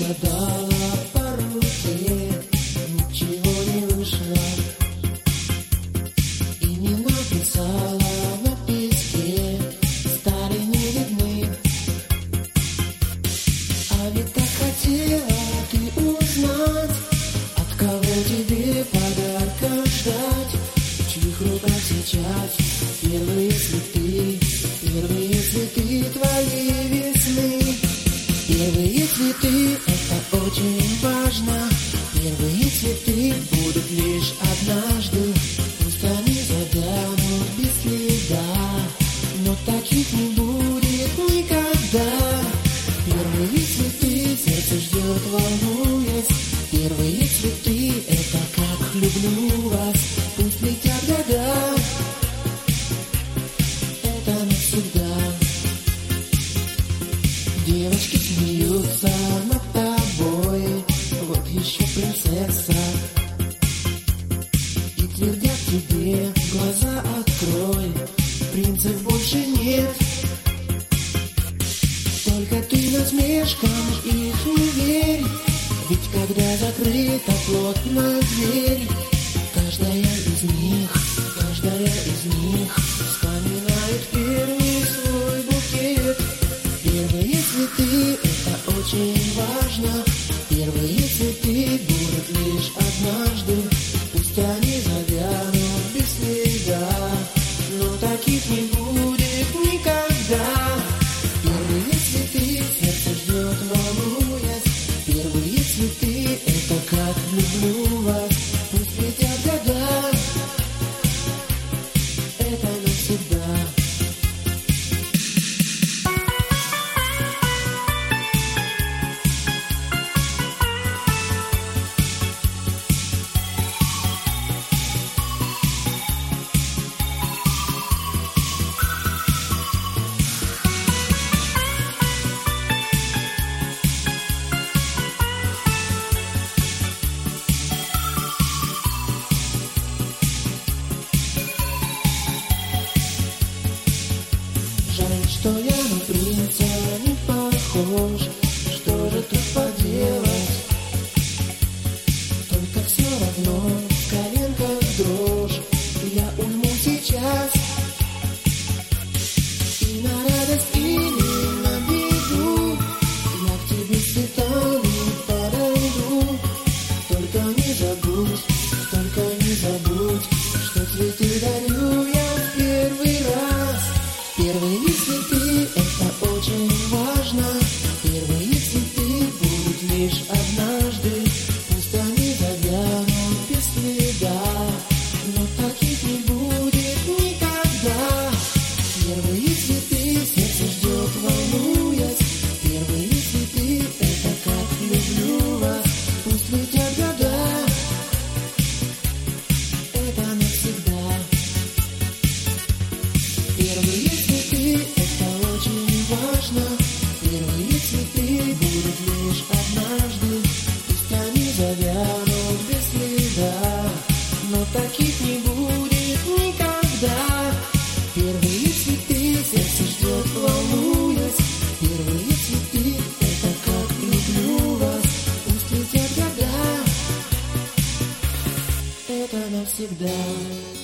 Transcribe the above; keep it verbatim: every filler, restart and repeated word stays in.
загадала по руке, ничего не вышло, и не написала на песке, стали не видны. А ведь так хотела ты узнать, от кого тебе подарка ждать, в чьих руках сейчас первые цветы, первые цветы твоей весны. Первые цветы — это очень важно, первые цветы будут лишь однажды, пусть они завянут без следа, но таких не будет никогда. Первые цветы сердце ждет, волнуясь, первые цветы — это как люблю вас, пусть летят года, это навсегда. Девочки смеются над тобой, вот еще принцесса, и твердят тебе, глаза открой, принцев больше нет. Только ты насмешкам их не верь, ведь когда закрыта плотно дверь, каждая из них, каждая из них вспоминает первый свой букет. Первые цветы — это очень важно, первые цветы будут лишь однажды, пусть они завянут без следа, но таких не будет никогда. Первые цветы сердце ждет, волнуясь, первые цветы — это как люблю вас, пусть летят года, это навсегда. Жаль, что я на принца не похож, что же тут поделать? Только все равно в коленках дрожь, я уйму сейчас, и на радость или на беду я к тебе с цветами подойду. Только не забудь, только не забудь, что цветы дарю я в первый раз. Первые цветы — это очень важно, первые цветы будут лишь однажды, пусть они завянут без следа, но таких не будет никогда. Первые цветы сердце ждет, волнуясь, первые цветы — это как люблю вас, пусть летят года, это навсегда. Первые цветы — это очень важно, первые цветы будут лишь однажды, пусть они завянут без следа, но таких не будет никогда. Первые цветы сердце ждет, волнуясь, первые цветы — это как люблю вас, пусть летят года, это навсегда.